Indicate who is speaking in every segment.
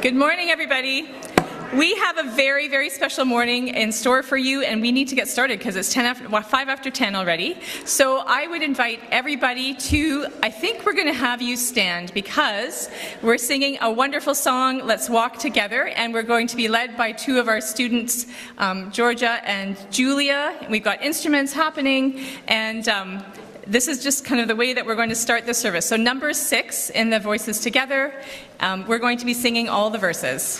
Speaker 1: Good morning, everybody. We have a very, very special morning in store for you, and we need to get started because it's 5 after 10 already. So I would invite everybody to, I think we're going to have you stand because we're singing a wonderful song, Let's Walk Together, and we're going to be led by two of our students, Georgia and Julia. We've got instruments happening, and this is just kind of the way that we're going to start the service. So number 6 in the Voices Together, we're going to be singing all the verses.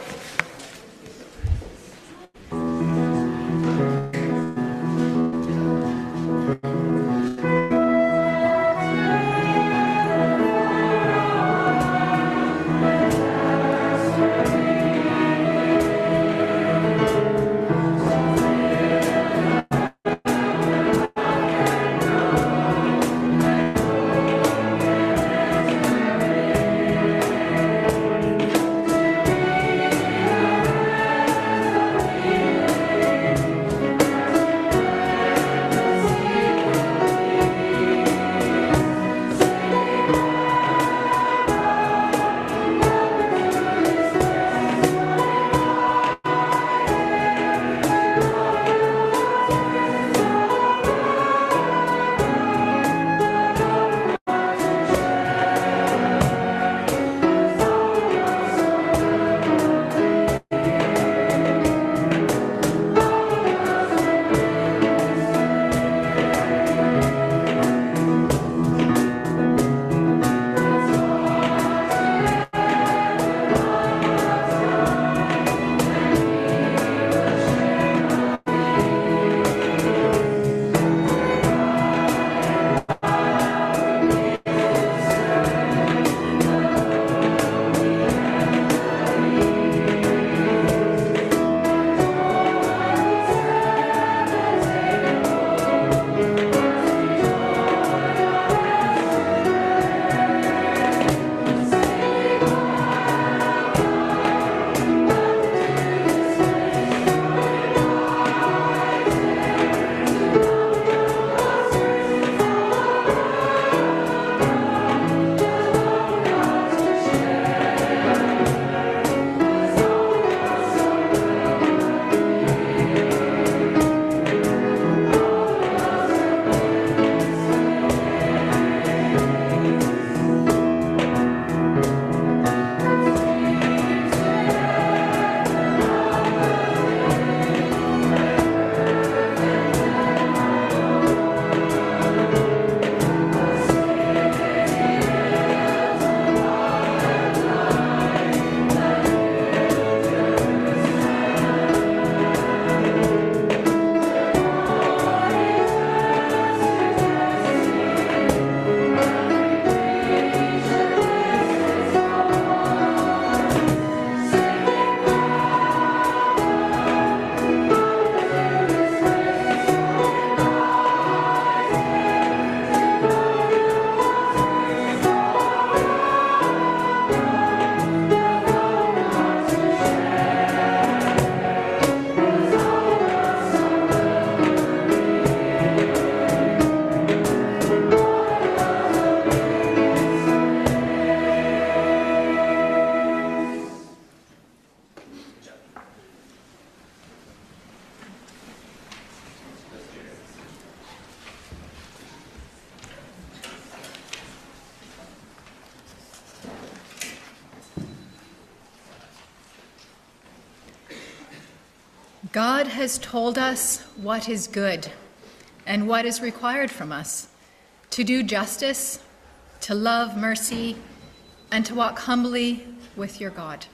Speaker 2: God has told us what is good and what is required from us: to do justice, to love mercy, and to walk humbly with your God.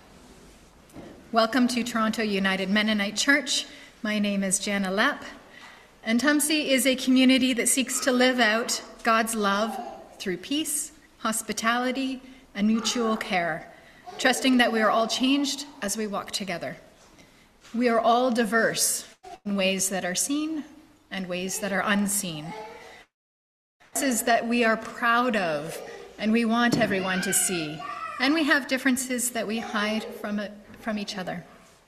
Speaker 2: Welcome to Toronto United Mennonite Church. My name is Jana Lepp, and TUMC is a community that seeks to live out God's love through peace, hospitality, and mutual care, trusting that we are all changed as we walk together. We are all diverse in ways that are seen and ways that are unseen. This is that we are proud of and we want everyone to see, and we have differences that we hide from each other.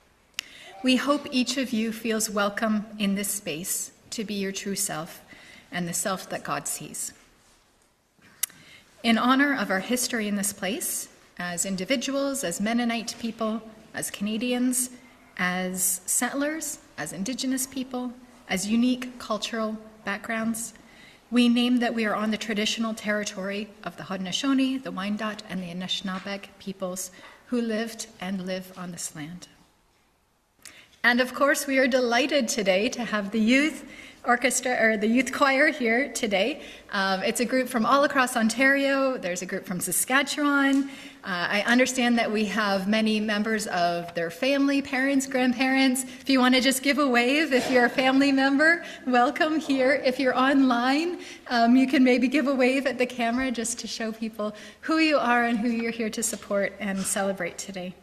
Speaker 2: We hope each of you feels welcome in this space to be your true self and the self that God sees. In honor of our history in this place as individuals, as Mennonite people, as Canadians, as settlers, as Indigenous people, as unique cultural backgrounds. We name that we are on the traditional territory of the Haudenosaunee, the Wyandot, and the Anishinaabeg peoples who lived and live on this land. And of course, we are delighted today to have the youth orchestra, or the youth choir here today. It's a group from all across Ontario. There's a group from Saskatchewan. I understand that we have many members of their family, parents, grandparents. If you want to just give a wave, if you're a family member, welcome here. If you're online, you can maybe give a wave at the camera just to show people who you are and who you're here to support and celebrate today.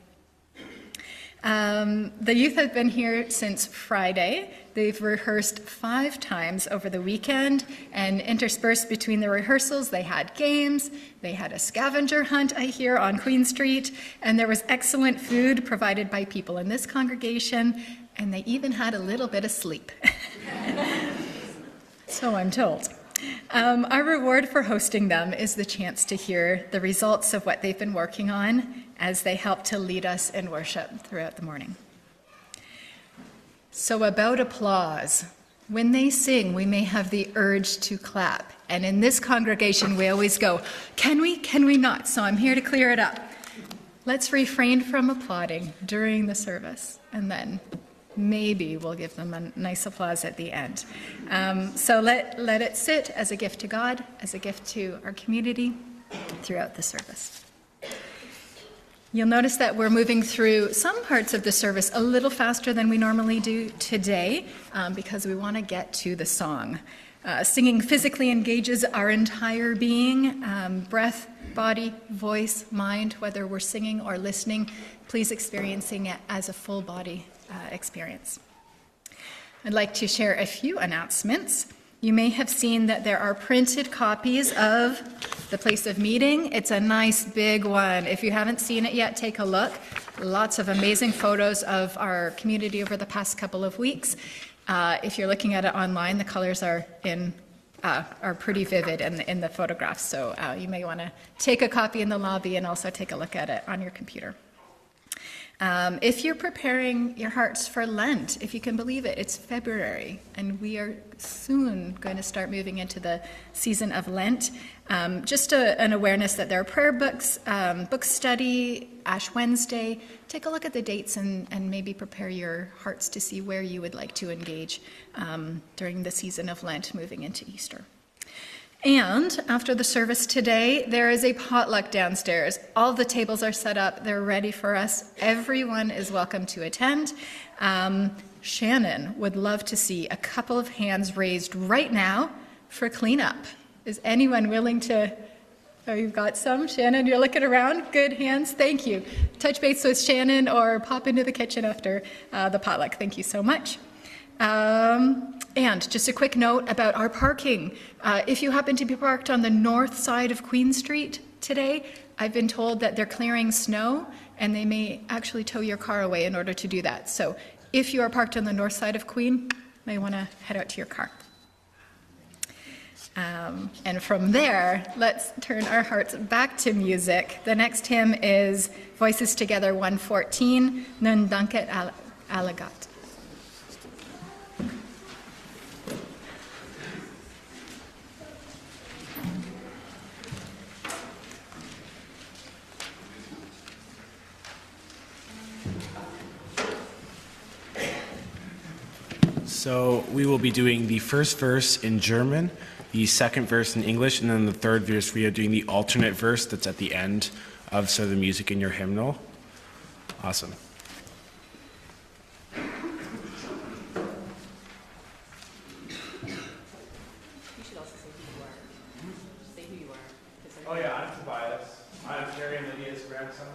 Speaker 2: The youth have been here since Friday. They've rehearsed 5 times over the weekend, and interspersed between the rehearsals, they had games, they had a scavenger hunt, I hear, on Queen Street, and there was excellent food provided by people in this congregation, and they even had a little bit of sleep. So I'm told. Our reward for hosting them is the chance to hear the results of what they've been working on as they help to lead us in worship throughout the morning. So about applause. When they sing, we may have the urge to clap. And in this congregation, we always go, can we not? So I'm here to clear it up. Let's refrain from applauding during the service, and then maybe we'll give them a nice applause at the end. So let it sit as a gift to God, as a gift to our community throughout the service. You'll notice that we're moving through some parts of the service a little faster than we normally do today, because we want to get to the song. Singing physically engages our entire being, breath, body, voice, mind, whether we're singing or listening. Please experiencing it as a full body experience. I'd like to share a few announcements. You may have seen that there are printed copies of the place of meeting. It's a nice big one. If you haven't seen it yet, take a look. Lots of amazing photos of our community over the past couple of weeks. If you're looking at it online, the colors are pretty vivid in the photographs, so you may want to take a copy in the lobby and also take a look at it on your computer. If you're preparing your hearts for Lent, if you can believe it, it's February, and we are soon going to start moving into the season of Lent. Just an awareness that there are prayer books, book study, Ash Wednesday. Take a look at the dates and maybe prepare your hearts to see where you would like to engage during the season of Lent, moving into Easter. And after the service today, there is a potluck downstairs. All the tables are set up. They're ready for us. Everyone is welcome to attend. Shannon would love to see a couple of hands raised right now for cleanup. Is anyone willing to? Oh, you've got some. Shannon, you're looking around. Good hands. Thank you. Touch base with Shannon or pop into the kitchen after the potluck. Thank you so much. And just a quick note about our parking. If you happen to be parked on the north side of Queen Street today, I've been told that they're clearing snow and they may actually tow your car away in order to do that. So if you are parked on the north side of Queen, you may want to head out to your car. And from there, let's turn our hearts back to music. The next hymn is Voices Together 114, Nun Danket Alagat.
Speaker 3: So we will be doing the first verse in German, the second verse in English, and then the third verse we are doing the alternate verse that's at the end of the music in your hymnal. Awesome.
Speaker 4: You should also say who you are. Say who you are.
Speaker 3: Oh yeah, I'm Tobias. I'm Terry and Lydia's grandson.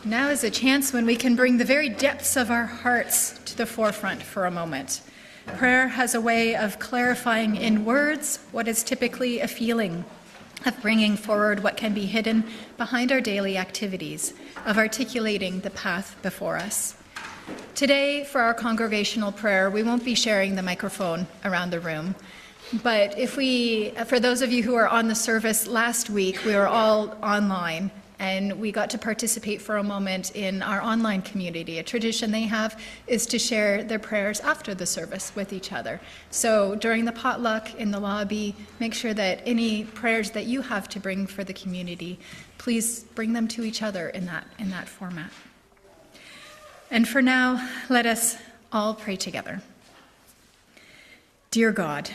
Speaker 2: Now is a chance when we can bring the very depths of our hearts to the forefront for a moment. Prayer has a way of clarifying in words what is typically a feeling, of bringing forward what can be hidden behind our daily activities, of articulating the path before us. Today, for our congregational prayer, we won't be sharing the microphone around the room. But for those of you who were on the service last week, we were all online, and we got to participate for a moment in our online community. A tradition they have is to share their prayers after the service with each other. So during the potluck in the lobby, make sure that any prayers that you have to bring for the community, please bring them to each other in that format. And for now, let us all pray together. Dear God,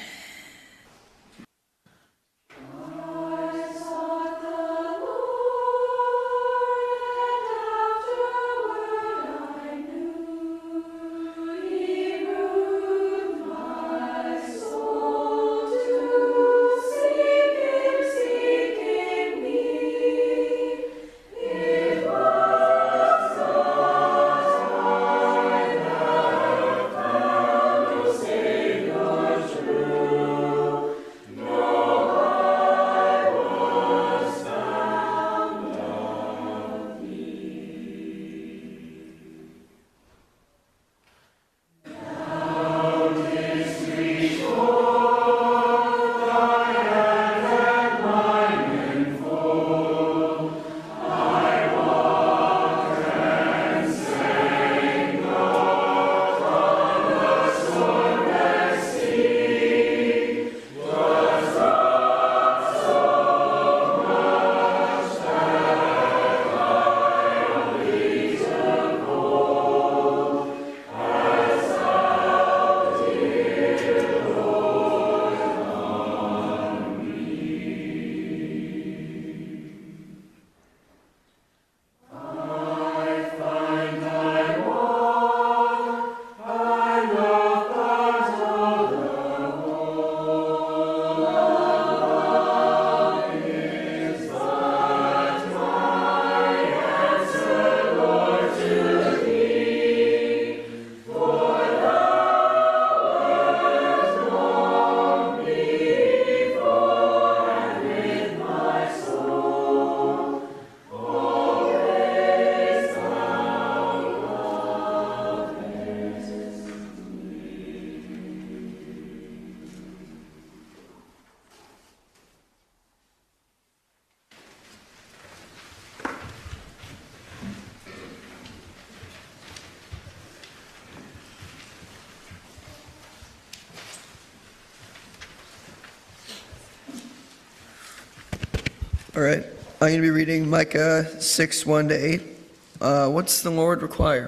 Speaker 5: All right, I'm going to be reading Micah 6:1-8. What's the Lord require?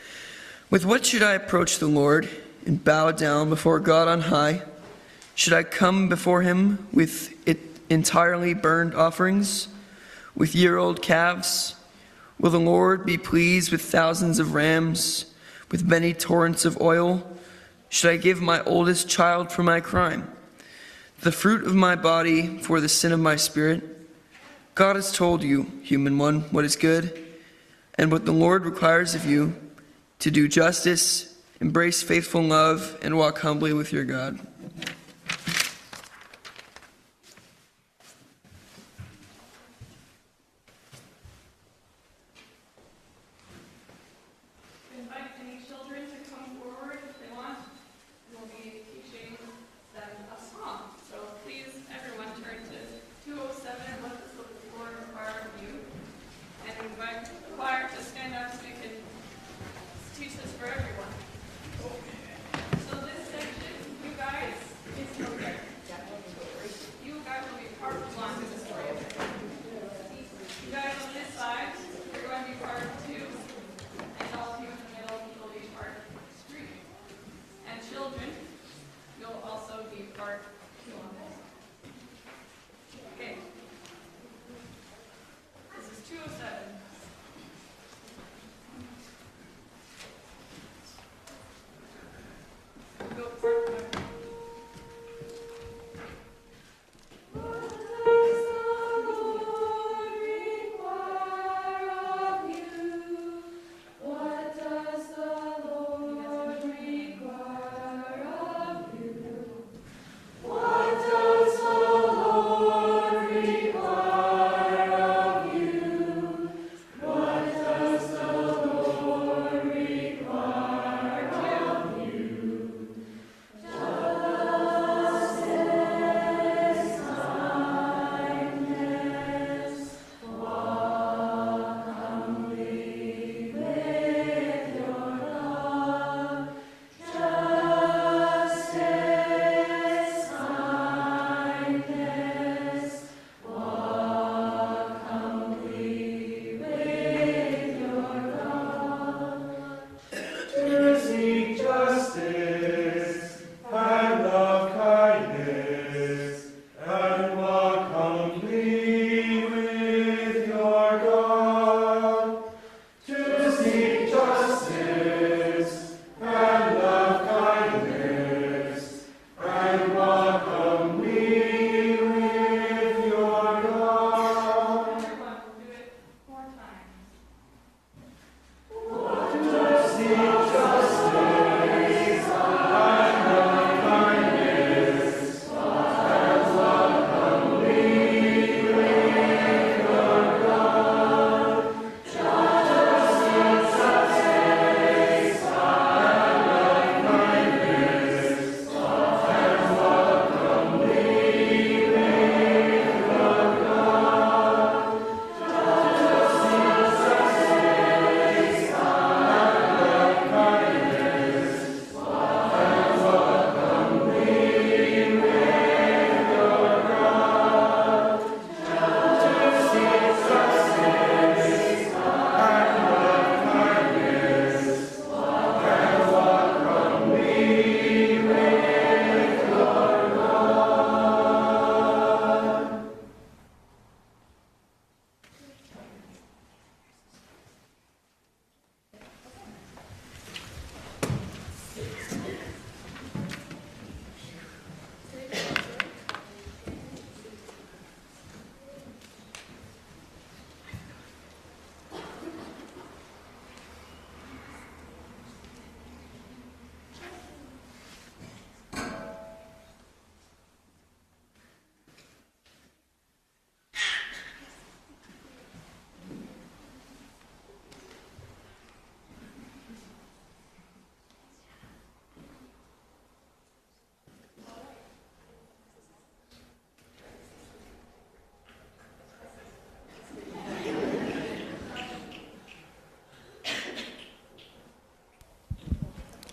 Speaker 5: With what should I approach the Lord and bow down before God on high? Should I come before him with entirely burned offerings, with year-old calves? Will the Lord be pleased with thousands of rams, with many torrents of oil? Should I give my oldest child for my crime, the fruit of my body for the sin of my spirit? God has told you, human one, what is good, and what the Lord requires of you, to do justice, embrace faithful love, and walk humbly with your God.
Speaker 1: Invite any children to come forward if they want. We'll be teaching them a song. So please, everyone, turn to 207, what does the Lord require of you? And invite the choir to stand up so we can teach this for everyone. So this section, you guys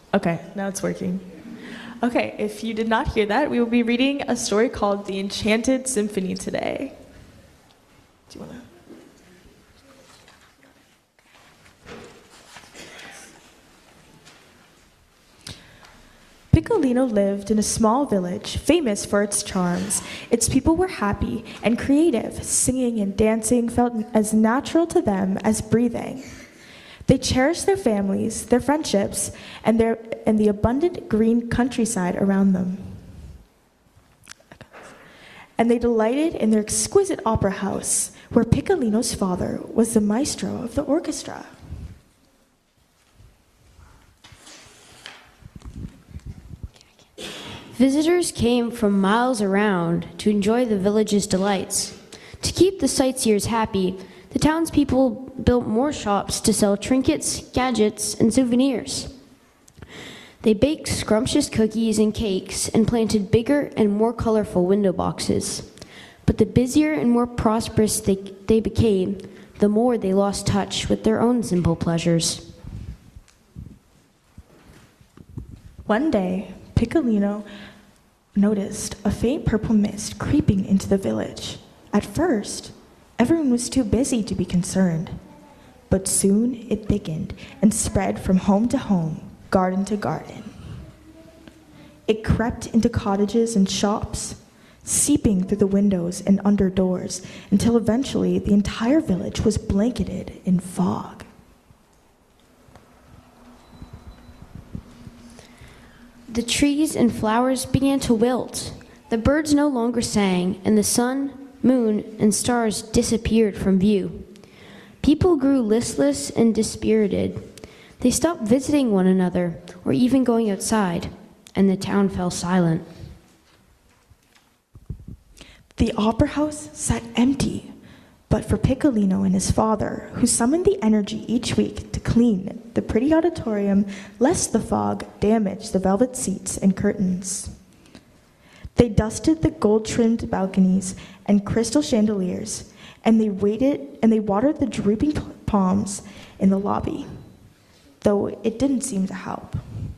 Speaker 6: Okay, now it's working. Okay, if you did not hear that, we will be reading a story called The Enchanted Symphony today. Do you want to? Piccolino lived in a small village famous for its charms. Its people were happy and creative. Singing and dancing felt as natural to them as breathing. They cherished their families, their friendships, and the abundant green countryside around them. And they delighted in their exquisite opera house, where Piccolino's father was the maestro of the orchestra.
Speaker 7: Visitors came from miles around to enjoy the village's delights. To keep the sightseers happy, the townspeople built more shops to sell trinkets, gadgets, and souvenirs. They baked scrumptious cookies and cakes and planted bigger and more colorful window boxes. But the busier and more prosperous they became, the more they lost touch with their own simple pleasures.
Speaker 6: One day, Piccolino noticed a faint purple mist creeping into the village. At first, everyone was too busy to be concerned, but soon it thickened and spread from home to home, garden to garden. It crept into cottages and shops, seeping through the windows and under doors, until eventually the entire village was blanketed in fog.
Speaker 7: The trees and flowers began to wilt. The birds no longer sang, and the sun, moon, and stars disappeared from view. People grew listless and dispirited. They stopped visiting one another or even going outside, and the town fell silent.
Speaker 6: The opera house sat empty, but for Piccolino and his father, who summoned the energy each week to clean the pretty auditorium lest the fog damage the velvet seats and curtains. They dusted the gold-trimmed balconies and crystal chandeliers, and they watered the drooping palms in the lobby, though it didn't seem to help.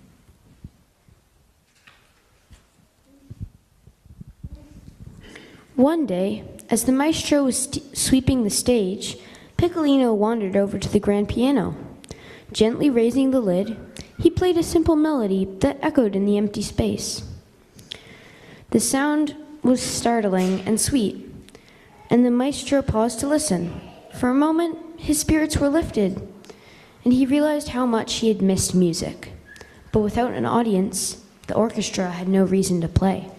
Speaker 7: One day, as the maestro was sweeping the stage, Piccolino wandered over to the grand piano. Gently raising the lid, he played a simple melody that echoed in the empty space. The sound was startling and sweet, and the maestro paused to listen. For a moment, his spirits were lifted, and he realized how much he had missed music. But without an audience, the orchestra had no reason to play.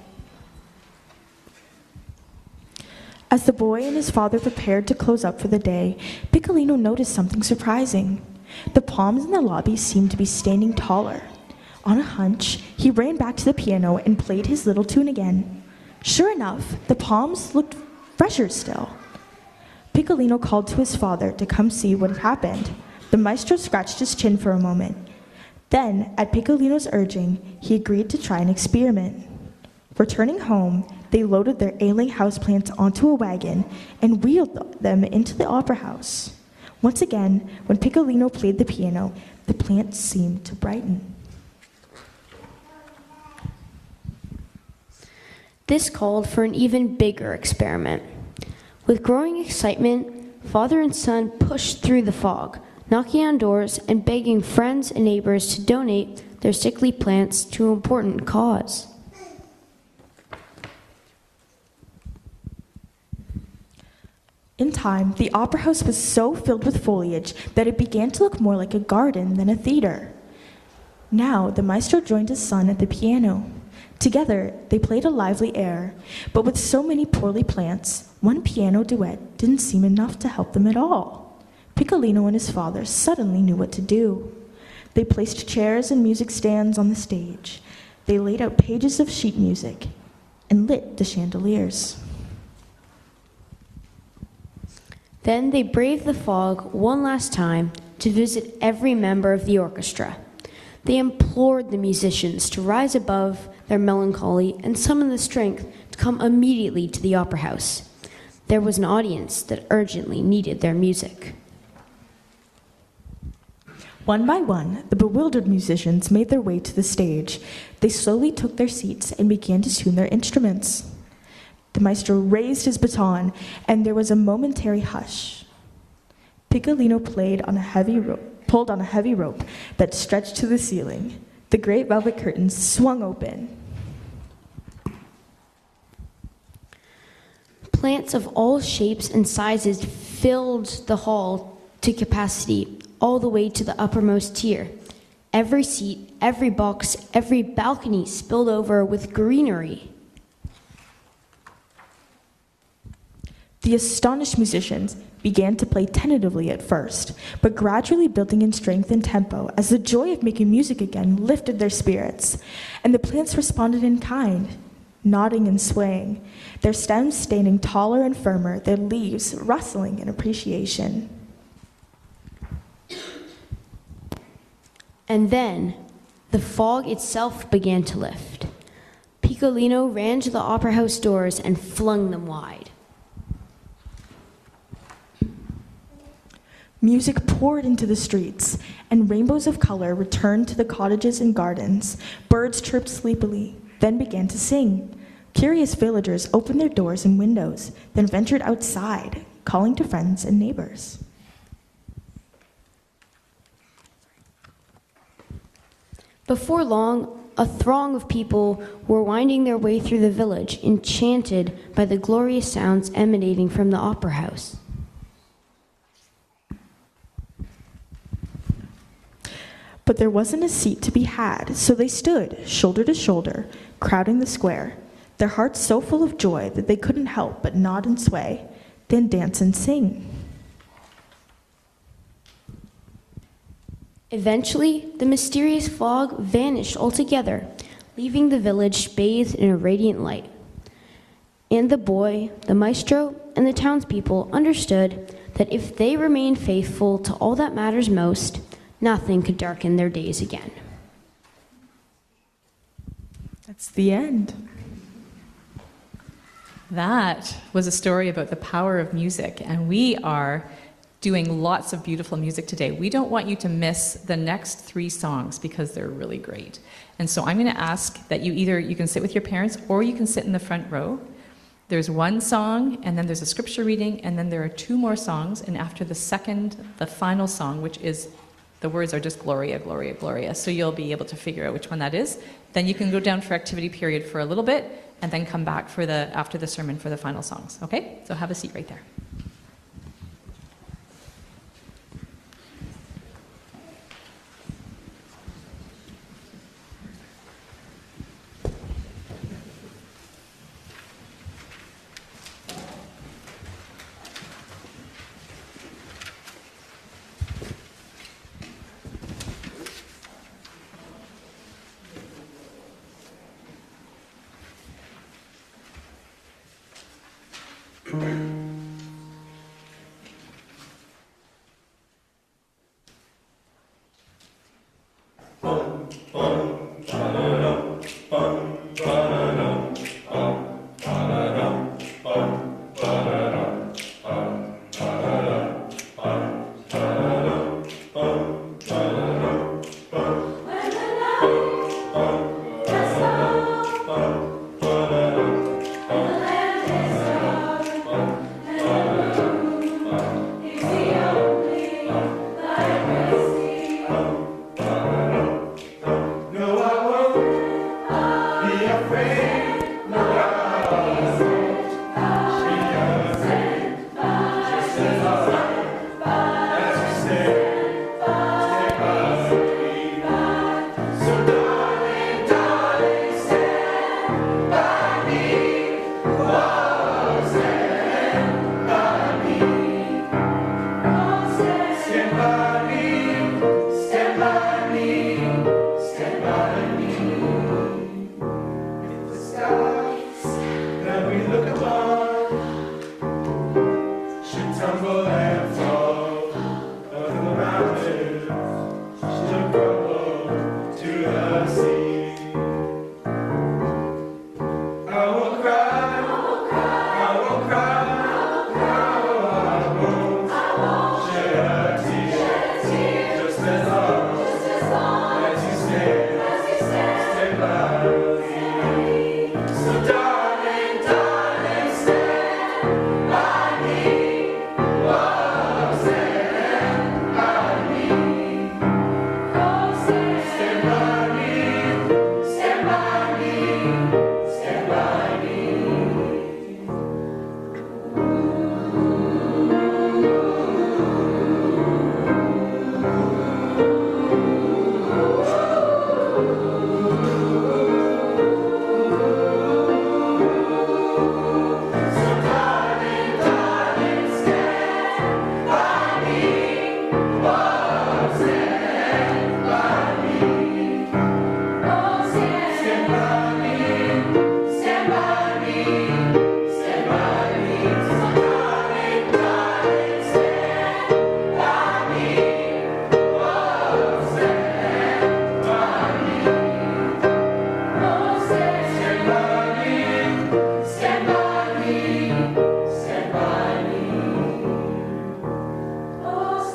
Speaker 6: As the boy and his father prepared to close up for the day, Piccolino noticed something surprising. The palms in the lobby seemed to be standing taller. On a hunch, he ran back to the piano and played his little tune again. Sure enough, the palms looked fresher still. Piccolino called to his father to come see what had happened. The maestro scratched his chin for a moment. Then, at Piccolino's urging, he agreed to try an experiment. Returning home, they loaded their ailing houseplants onto a wagon and wheeled them into the opera house. Once again, when Piccolino played the piano, the plants seemed to brighten.
Speaker 7: This called for an even bigger experiment. With growing excitement, father and son pushed through the fog, knocking on doors and begging friends and neighbors to donate their sickly plants to an important cause.
Speaker 6: In time, the opera house was so filled with foliage that it began to look more like a garden than a theater. Now, the maestro joined his son at the piano. Together, they played a lively air, but with so many poorly plants, one piano duet didn't seem enough to help them at all. Piccolino and his father suddenly knew what to do. They placed chairs and music stands on the stage. They laid out pages of sheet music and lit the chandeliers.
Speaker 7: Then they braved the fog one last time to visit every member of the orchestra. They implored the musicians to rise above their melancholy and summon the strength to come immediately to the opera house. There was an audience that urgently needed their music.
Speaker 6: One by one, the bewildered musicians made their way to the stage. They slowly took their seats and began to tune their instruments. The maestro raised his baton, and there was a momentary hush. Piccolino pulled on a heavy rope that stretched to the ceiling. The great velvet curtains swung open.
Speaker 7: Plants of all shapes and sizes filled the hall to capacity, all the way to the uppermost tier. Every seat, every box, every balcony spilled over with greenery.
Speaker 6: The astonished musicians began to play tentatively at first, but gradually building in strength and tempo as the joy of making music again lifted their spirits, and the plants responded in kind, nodding and swaying, their stems standing taller and firmer, their leaves rustling in appreciation.
Speaker 7: And then the fog itself began to lift. Piccolino ran to the opera house doors and flung them wide.
Speaker 6: Music poured into the streets, and rainbows of color returned to the cottages and gardens. Birds chirped sleepily, then began to sing. Curious villagers opened their doors and windows, then ventured outside, calling to friends and neighbors.
Speaker 7: Before long, a throng of people were winding their way through the village, enchanted by the glorious sounds emanating from the opera house.
Speaker 6: But there wasn't a seat to be had, so they stood, shoulder to shoulder, crowding the square, their hearts so full of joy that they couldn't help but nod and sway, then dance and sing.
Speaker 7: Eventually, the mysterious fog vanished altogether, leaving the village bathed in a radiant light. And the boy, the maestro, and the townspeople understood that if they remained faithful to all that matters most, nothing could darken their days again.
Speaker 6: That's the end.
Speaker 1: That was a story about the power of music, and we are doing lots of beautiful music today. We don't want you to miss the next 3 songs because they're really great. And so I'm going to ask that you can sit with your parents or you can sit in the front row. There's one song, and then there's a scripture reading, and then there are 2 more songs, and after the final song, which is the words are just Gloria, Gloria, Gloria. So you'll be able to figure out which one that is. Then you can go down for activity period for a little bit and then come back after the sermon for the final songs. Okay? So have a seat right there.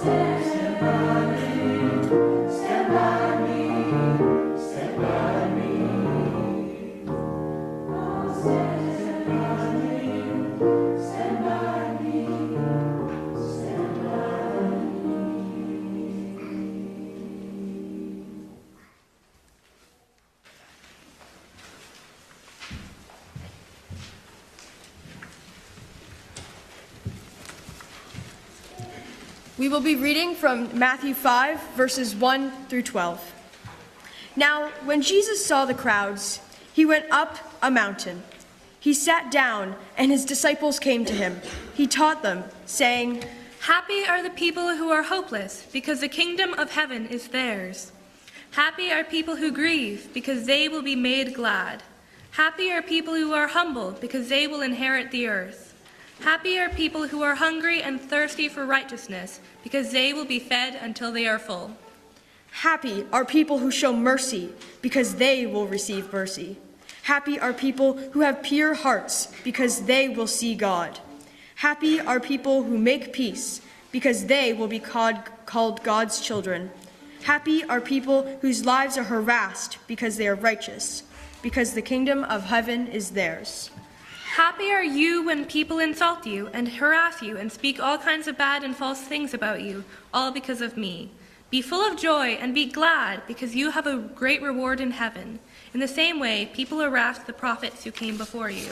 Speaker 8: We will be reading from Matthew 5, verses 1 through 12. Now, when Jesus saw the crowds, he went up a mountain. He sat down, and his disciples came to him. He taught them, saying,
Speaker 9: "Happy are the people who are hopeless, because the kingdom of heaven is theirs. Happy are people who grieve, because they will be made glad. Happy are people who are humble, because they will inherit the earth. Happy are people who are hungry and thirsty for righteousness, because they will be fed until they are full.
Speaker 8: Happy are people who show mercy, because they will receive mercy. Happy are people who have pure hearts, because they will see God. Happy are people who make peace, because they will be called God's children. Happy are people whose lives are harassed, because they are righteous, because the kingdom of heaven is theirs.
Speaker 9: Happy are you when people insult you and harass you and speak all kinds of bad and false things about you, all because of me. Be full of joy and be glad, because you have a great reward in heaven. In the same way, people harassed the prophets who came before you."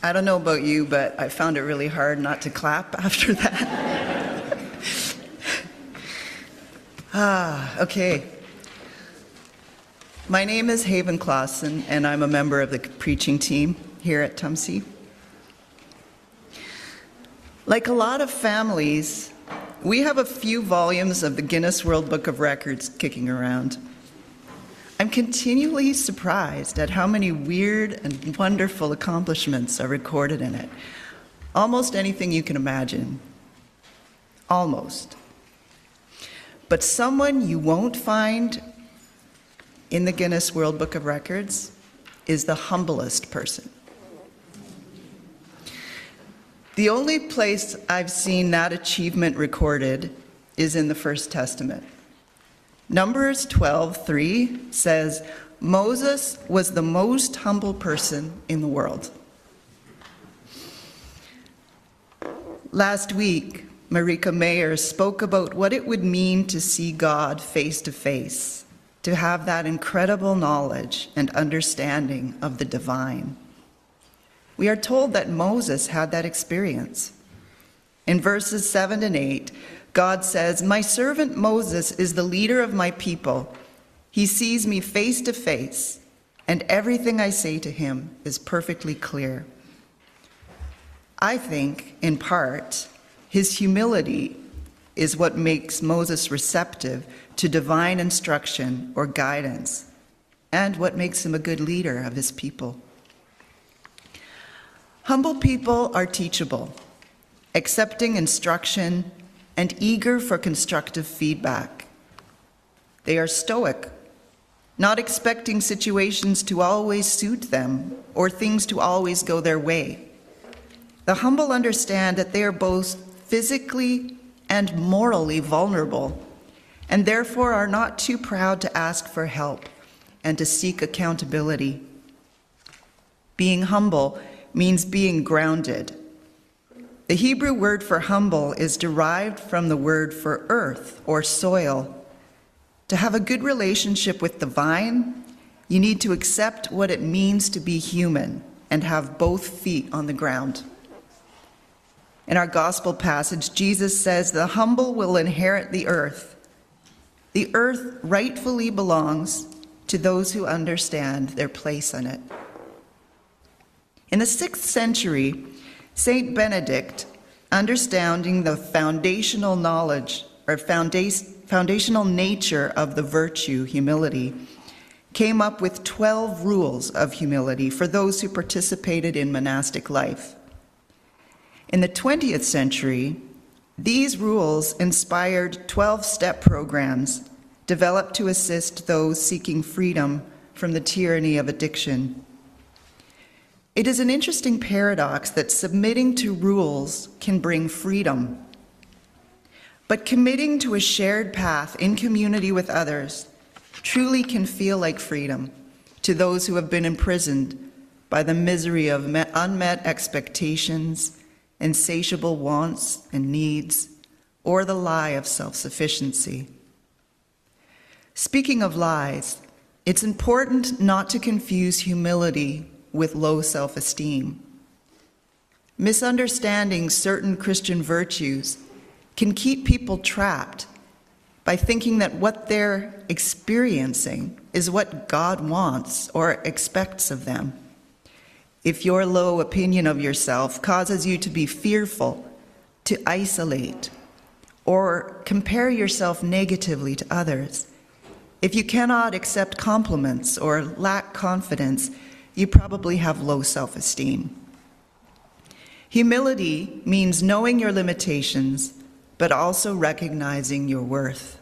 Speaker 10: I don't know about you, but I found it really hard not to clap after that. Okay. My name is Haven Clausen, and I'm a member of the preaching team here at Tumsey. Like a lot of families, we have a few volumes of the Guinness World Book of Records kicking around. I'm continually surprised at how many weird and wonderful accomplishments are recorded in it. Almost anything you can imagine. Almost. But someone you won't find in the Guinness World Book of Records is the humblest person. The only place I've seen that achievement recorded is in the First Testament. Numbers 12:3 says, Moses was the most humble person in the world. Last week, Marika Mayer spoke about what it would mean to see God face to face, to have that incredible knowledge and understanding of the divine. We are told that Moses had that experience. In verses 7 and 8, God says, My servant Moses is the leader of my people. He sees me face to face, and everything I say to him is perfectly clear. I think, in part, his humility is what makes Moses receptive to divine instruction or guidance, and what makes him a good leader of his people. Humble people are teachable, accepting instruction, and eager for constructive feedback. They are stoic, not expecting situations to always suit them or things to always go their way. The humble understand that they are both physically and morally vulnerable, and therefore are not too proud to ask for help and to seek accountability. Being humble means being grounded. The Hebrew word for humble is derived from the word for earth or soil. To have a good relationship with the vine, you need to accept what it means to be human and have both feet on the ground. In our gospel passage, Jesus says, the humble will inherit the earth. The earth rightfully belongs to those who understand their place in it. In the 6th century, Saint Benedict, understanding the foundational knowledge or foundational nature of the virtue humility, came up with 12 rules of humility for those who participated in monastic life. In the 20th century, these rules inspired 12-step programs developed to assist those seeking freedom from the tyranny of addiction. It is an interesting paradox that submitting to rules can bring freedom, but committing to a shared path in community with others truly can feel like freedom to those who have been imprisoned by the misery of unmet expectations, insatiable wants and needs, or the lie of self-sufficiency. Speaking of lies, it's important not to confuse humility with low self-esteem. Misunderstanding certain Christian virtues can keep people trapped by thinking that what they're experiencing is what God wants or expects of them. If your low opinion of yourself causes you to be fearful, to isolate, or compare yourself negatively to others, if you cannot accept compliments or lack confidence, you probably have low self-esteem. Humility means knowing your limitations, but also recognizing your worth.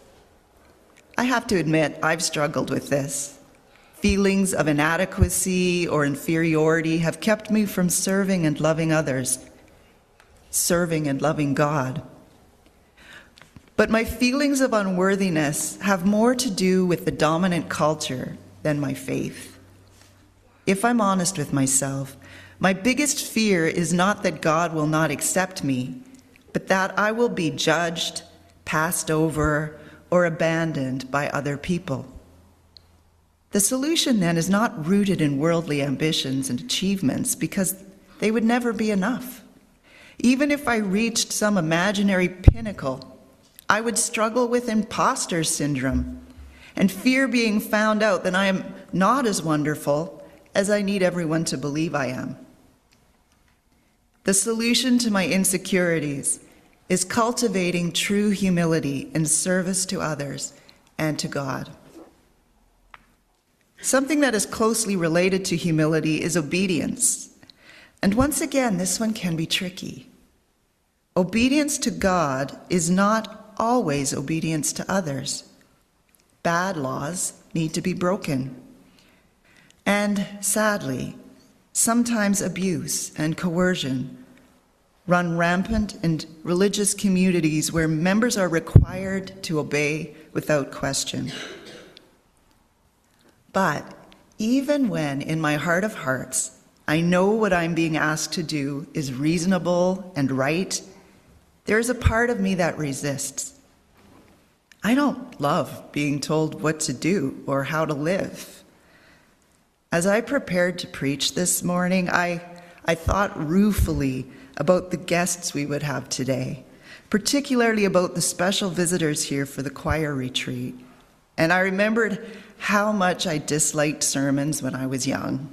Speaker 10: I have to admit, I've struggled with this. Feelings of inadequacy or inferiority have kept me from serving and loving others, serving and loving God. But my feelings of unworthiness have more to do with the dominant culture than my faith. If I'm honest with myself, my biggest fear is not that God will not accept me, but that I will be judged, passed over, or abandoned by other people. The solution then is not rooted in worldly ambitions and achievements, because they would never be enough. Even if I reached some imaginary pinnacle, I would struggle with imposter syndrome and fear being found out that I am not as wonderful as I need everyone to believe I am. The solution to my insecurities is cultivating true humility in service to others and to God. Something that is closely related to humility is obedience. And once again, this one can be tricky. Obedience to God is not always obedience to others. Bad laws need to be broken. And sadly, sometimes abuse and coercion run rampant in religious communities where members are required to obey without question. But even when, in my heart of hearts, I know what I'm being asked to do is reasonable and right, there's a part of me that resists. I don't love being told what to do or how to live. As I prepared to preach this morning, I thought ruefully about the guests we would have today, particularly about the special visitors here for the choir retreat. And I remembered how much I disliked sermons when I was young.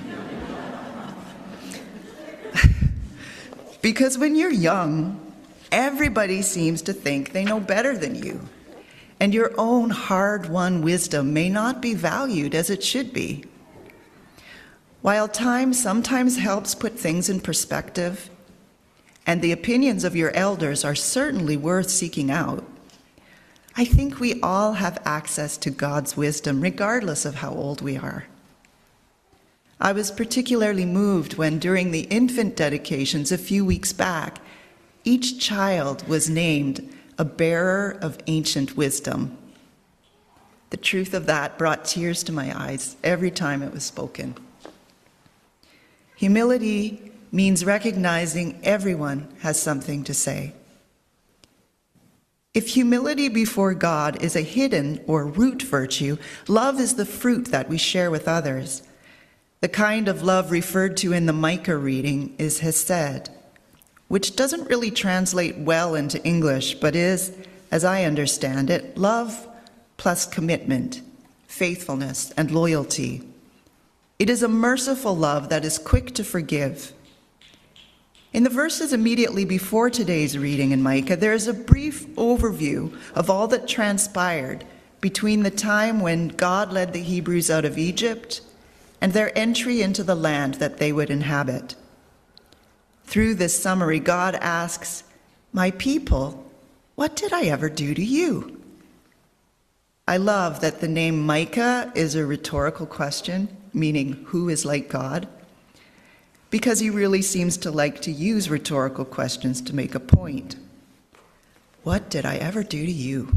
Speaker 10: Because when you're young, everybody seems to think they know better than you, and your own hard-won wisdom may not be valued as it should be. While time sometimes helps put things in perspective, and the opinions of your elders are certainly worth seeking out, I think we all have access to God's wisdom, regardless of how old we are. I was particularly moved when, during the infant dedications a few weeks back, each child was named a bearer of ancient wisdom. The truth of that brought tears to my eyes every time it was spoken. Humility means recognizing everyone has something to say. If humility before God is a hidden or root virtue, love is the fruit that we share with others. The kind of love referred to in the Micah reading is hesed, which doesn't really translate well into English, but is, as I understand it, love plus commitment, faithfulness, and loyalty. It is a merciful love that is quick to forgive. In the verses immediately before today's reading in Micah, there is a brief overview of all that transpired between the time when God led the Hebrews out of Egypt and their entry into the land that they would inhabit. Through this summary, God asks, "My people, what did I ever do to you?" I love that the name Micah is a rhetorical question, meaning who is like God, because he really seems to like to use rhetorical questions to make a point. What did I ever do to you?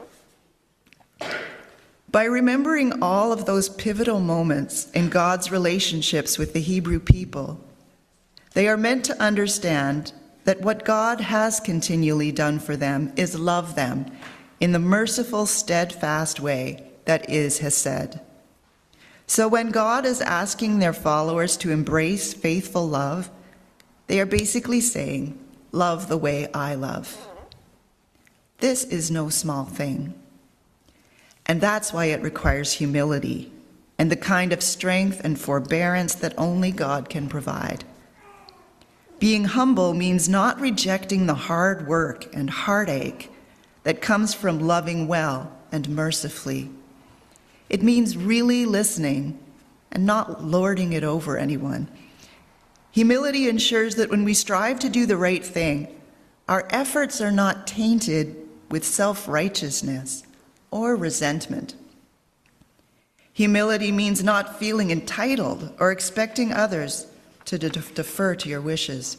Speaker 10: By remembering all of those pivotal moments in God's relationships with the Hebrew people, they are meant to understand that what God has continually done for them is love them in the merciful, steadfast way that is hesed. So when God is asking their followers to embrace faithful love, they are basically saying, "Love the way I love." This is no small thing. And that's why it requires humility and the kind of strength and forbearance that only God can provide. Being humble means not rejecting the hard work and heartache that comes from loving well and mercifully. It means really listening and not lording it over anyone. Humility ensures that when we strive to do the right thing, our efforts are not tainted with self-righteousness or resentment. Humility means not feeling entitled or expecting others to defer to your wishes.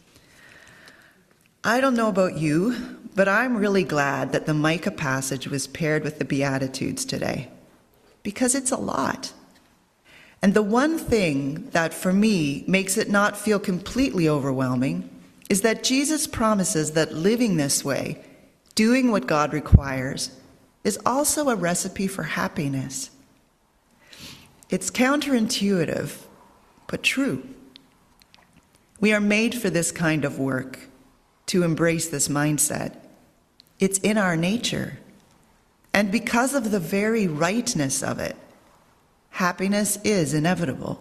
Speaker 10: I don't know about you, but I'm really glad that the Micah passage was paired with the Beatitudes today, because it's a lot. And the one thing that, for me, makes it not feel completely overwhelming is that Jesus promises that living this way, doing what God requires, is also a recipe for happiness. It's counterintuitive, but true. We are made for this kind of work, to embrace this mindset. It's in our nature. And because of the very rightness of it, happiness is inevitable.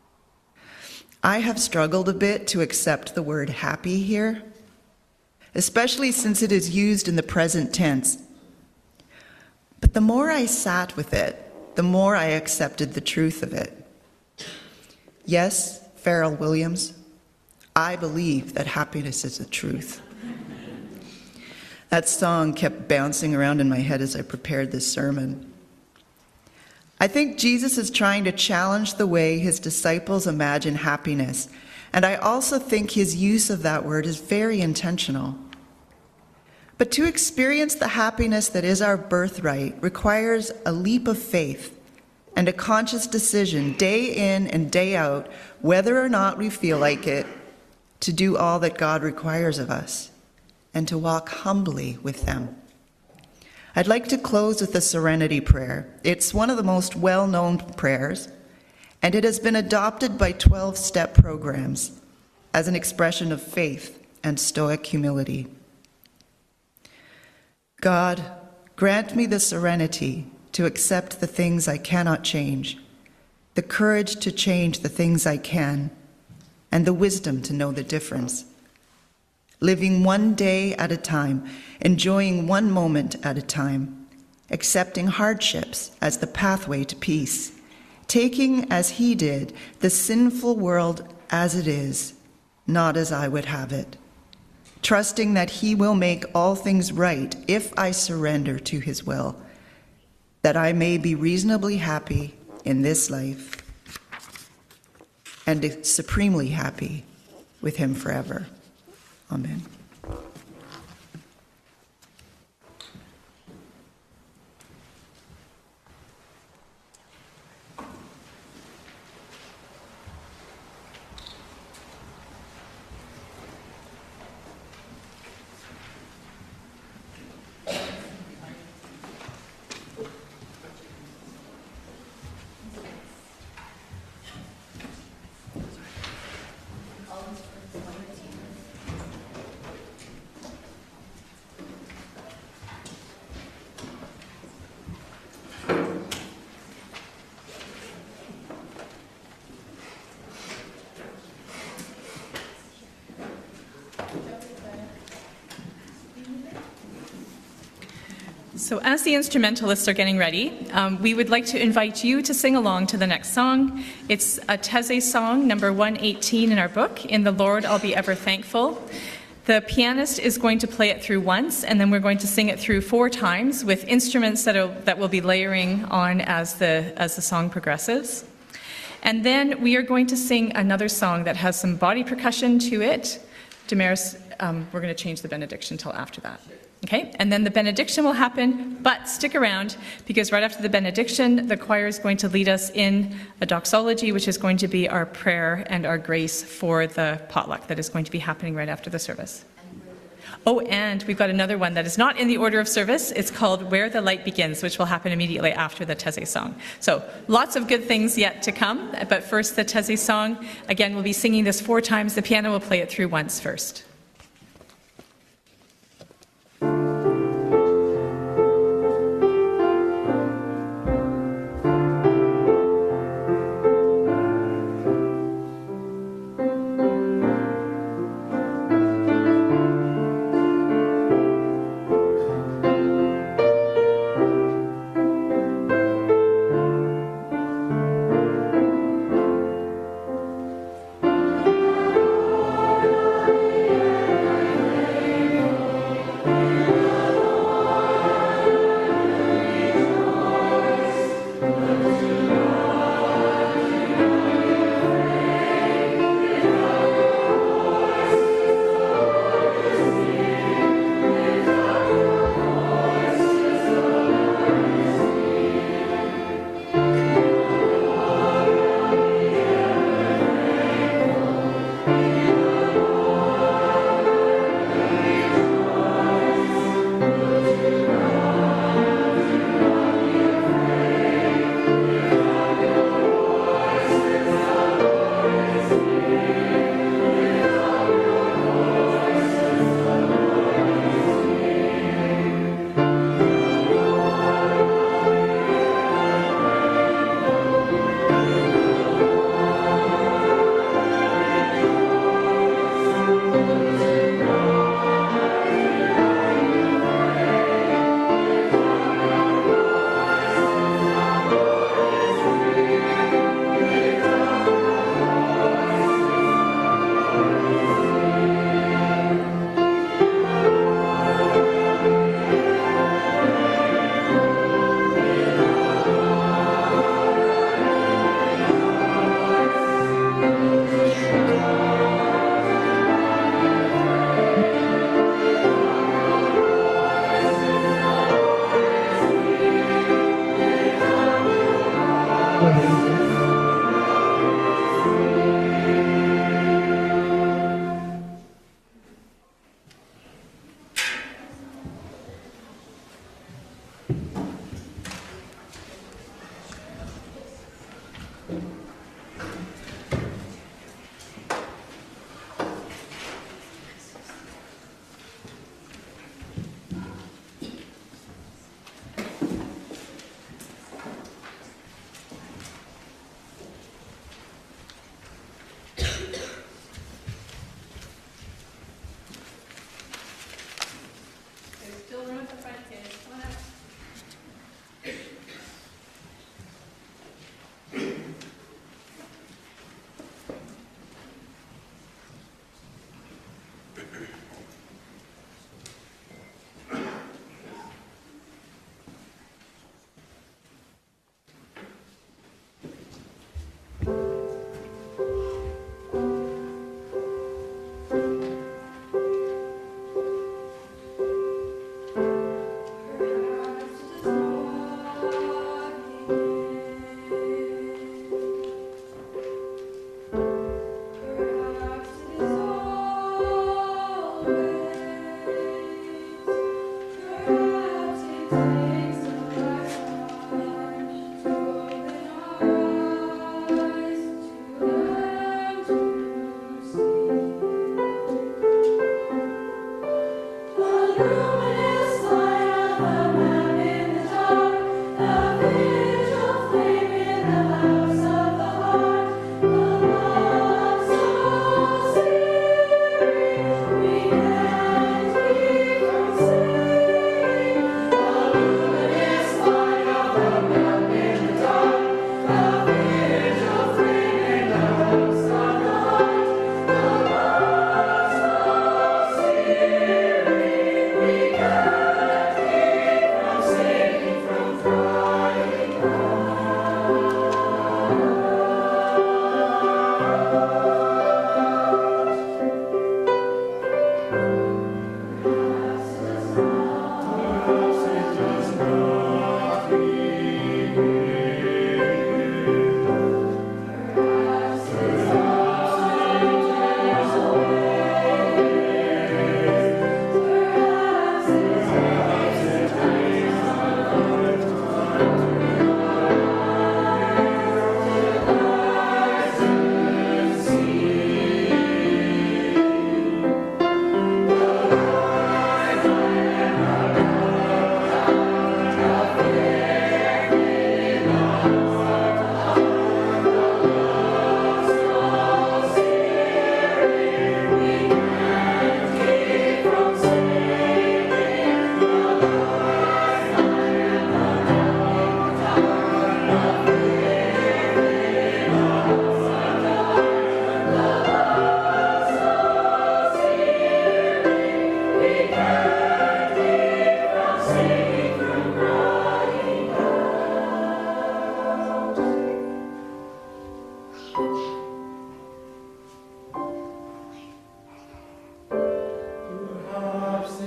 Speaker 10: I have struggled a bit to accept the word happy here, especially since it is used in the present tense. But the more I sat with it, the more I accepted the truth of it. Yes, Pharrell Williams, I believe that happiness is the truth. That song kept bouncing around in my head as I prepared this sermon. I think Jesus is trying to challenge the way his disciples imagine happiness, and I also think his use of that word is very intentional. But to experience the happiness that is our birthright requires a leap of faith and a conscious decision day in and day out, whether or not we feel like it, to do all that God requires of us and to walk humbly with them. I'd like to close with the Serenity Prayer. It's one of the most well-known prayers, and it has been adopted by 12-step programs as an expression of faith and Stoic humility. God, grant me the serenity to accept the things I cannot change, the courage to change the things I can, and the wisdom to know the difference. Living one day at a time, enjoying one moment at a time, accepting hardships as the pathway to peace, taking, as he did, the sinful world as it is, not as I would have it, trusting that he will make all things right if I surrender to his will, that I may be reasonably happy in this life and supremely happy with him forever. Amen.
Speaker 1: So as the instrumentalists are getting ready, we would like to invite you to sing along to the next song. It's a Taizé song, number 118 in our book, In the Lord I'll Be Ever Thankful. The pianist is going to play it through once, and then we're going to sing it through 4 times with instruments that will be layering on as the song progresses. And then we are going to sing another song that has some body percussion to it. Damaris, we're going to change the benediction till after that. Okay, and then the benediction will happen, but stick around because right after the benediction, the choir is going to lead us in a doxology, which is going to be our prayer and our grace for the potluck that is going to be happening right after the service. Oh, and we've got another one that is not in the order of service. It's called Where the Light Begins, which will happen immediately after the Taizé song. So lots of good things yet to come, but first the Taizé song. Again, we'll be singing this 4 times. The piano will play it through once first.
Speaker 11: Yeah.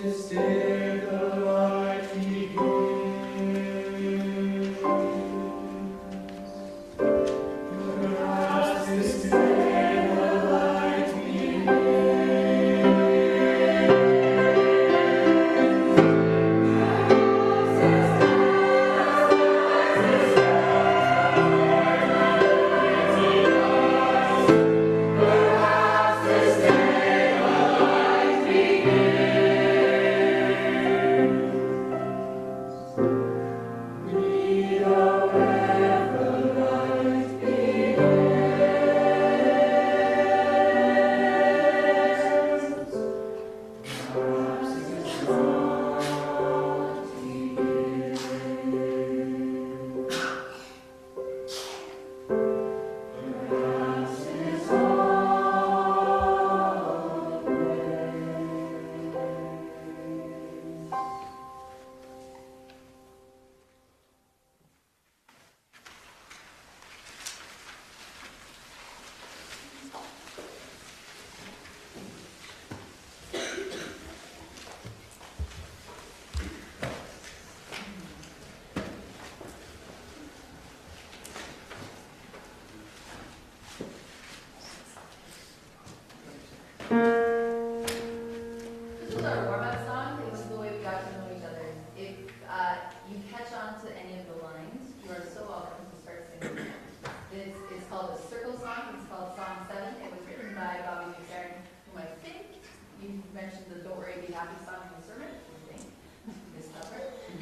Speaker 11: This was our warm-up song. It was the way we got to know each other. If you catch on to any of the lines, you are so welcome to start singing. It's called a circle song. It's called Song 7. It was written by Bobby McFerrin, whom I think you mentioned the Don't Worry, Be Happy song in the sermon. I think. This number.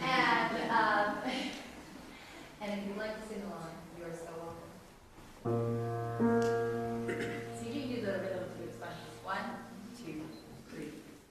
Speaker 11: And if you'd like to sing along, you are so welcome. So you can do the rhythm too. It's fun. 1, 2, 3.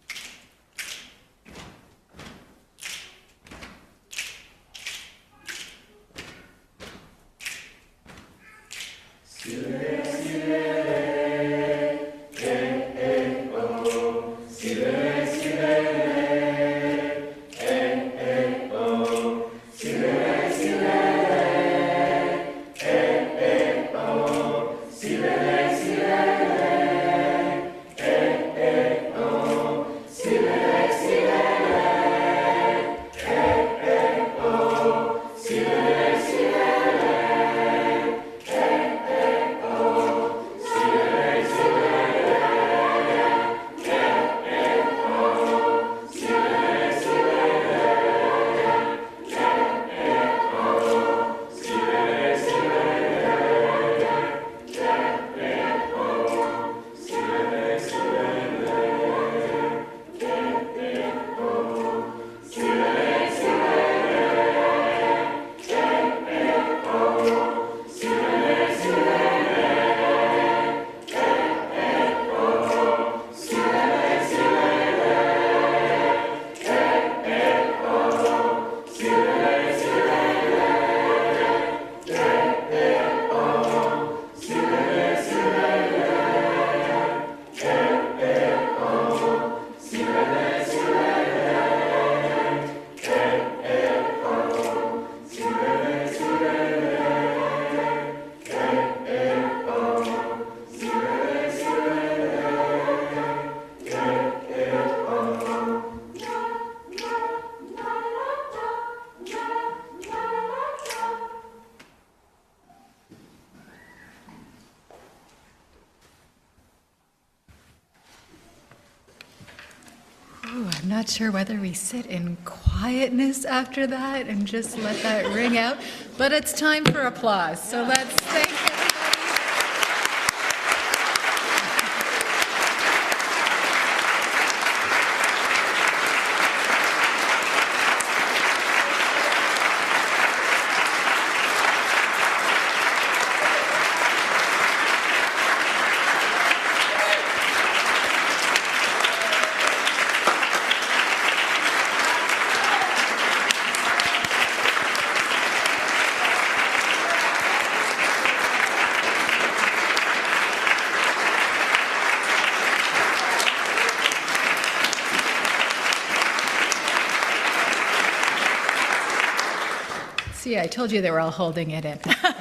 Speaker 2: I'm not sure whether we sit in quietness after that and just let that ring out, but it's time for applause. So let's thank everybody. See, I told you they were all holding it in.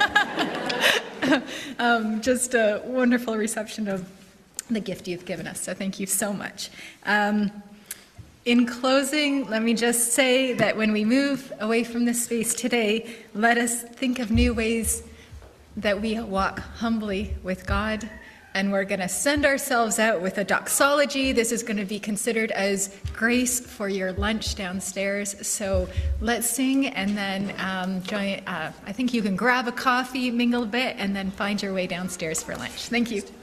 Speaker 2: Just a wonderful reception of the gift you've given us, so thank you so much. In closing, let me just say that when we move away from this space today, let us think of new ways that we walk humbly with God. And we're going to send ourselves out with a doxology. This is going to be considered as grace for your lunch downstairs. So let's sing and then join. I think you can grab a coffee, mingle a bit, and then find your way downstairs for lunch. Thank you.